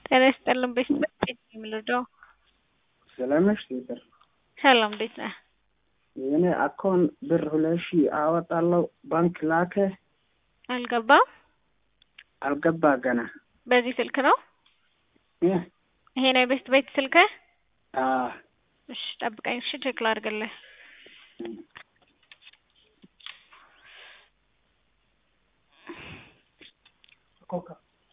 ጤና ይስጥልን ቤት የምልደው ሰላም ነሽ ሲስተር? ሰላም እንዴት ነህ? የኔ አካውንት ብር 2000 አወጣለሁ ባንክ ላከ አልገባ ገና። በዚህ ስልክ ነው? ይሄ ነው ቤት ስልክ? እሺ ጠብቀኝ እሺ ቼክ ላድርግልህ። ኮካ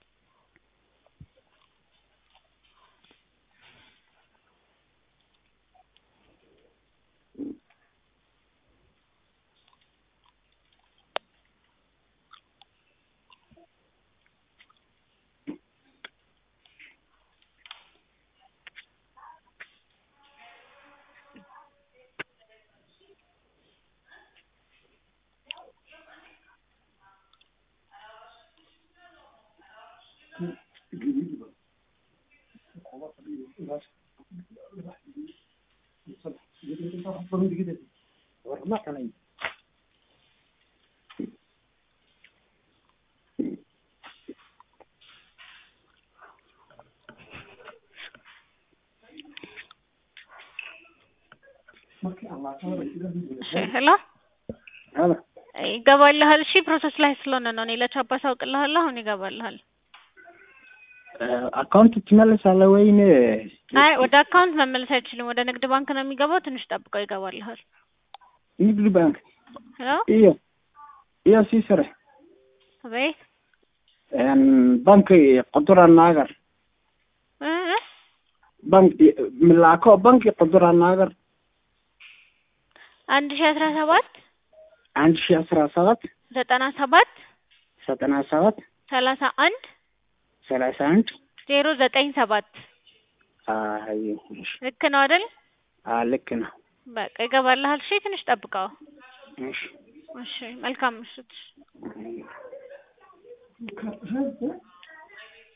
ሄሎ ይገባልሃል? እሺ ፕሮሰስ ላይ ስለሆነ ነው። እኔ ለቻፓ ሳውቅልሃለሁ አሁን ይገባልሃል። አካውንት ትመለሳለህ ወይ? አይ ወደ አካውንት መመለስ አይችልም። ወደ ንግድ ባንክ ነው የሚገባው። ትንሽ ጠብቀው ይገባልሃል። ንግድ ባንክ ሄሎ iyo ሲሰረ ቤት ባንክ ቁጥር አናገር ባንክ ምላኮ ባንክ ቁጥር አናገር 1017 97 97 31 097 አይ ልክ ነው አይደል? ልክ ነው። በቃ ይገባልሃል። እሺ ትንሽ ጠብቀው። እሺ እሺ መልካም ምሽት።